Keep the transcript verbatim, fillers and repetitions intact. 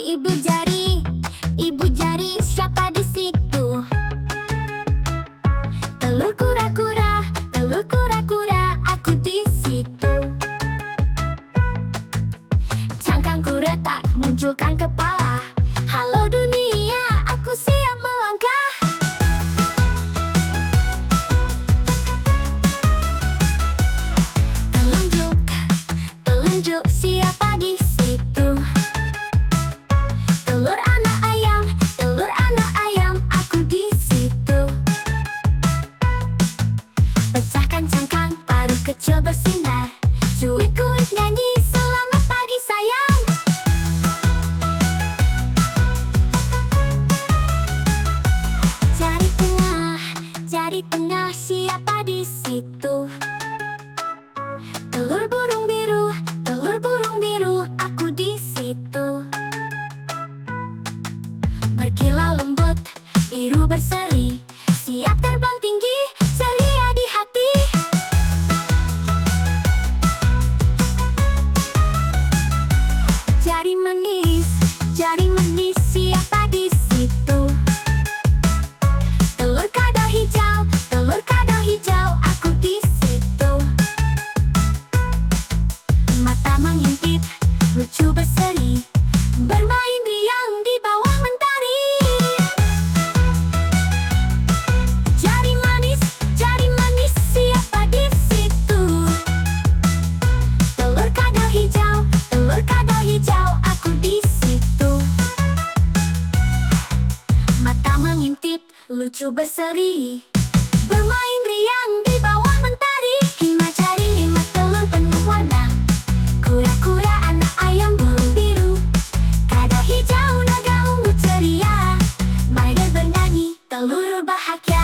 ibu jari, ibu jari, siapa di situ? Telur kura-kura, telur kura-kura, aku di situ. Cangkangku retak, munculkan kepala. Halo dunia, aku siap melangkah. Telunjuk, telunjuk, siapa di situ? Telur anak ayam, telur anak ayam, aku di situ. Pecahkan cangkang, paruh kecil bersinar. Cuit-cuit nyanyi, selamat pagi sayang. Jari tengah, jari tengah, siapa di situ? Telur burung biru, telur burung biru, aku di situ. Berkilau lembut, biru berseri, siap terbang tinggi, ceria di hati. Jari manis, jari manis, siapa di situ? Telur kadal hijau, telur kadal hijau, aku di situ. Mata mengintip, lucu berseri, bermain riang di bawah mentari. Jari manis, jari manis, siapa di situ? Telur kadal hijau, telur kadal hijau, aku di situ. Mata mengintip, lucu berseri, bermain riang di bawah mentari. Lima jari, lima telur penuh warna. Kura-kura anak ayam burung biru, kadal hijau naga ungu ceria. Mari bernyanyi, telur bahagia.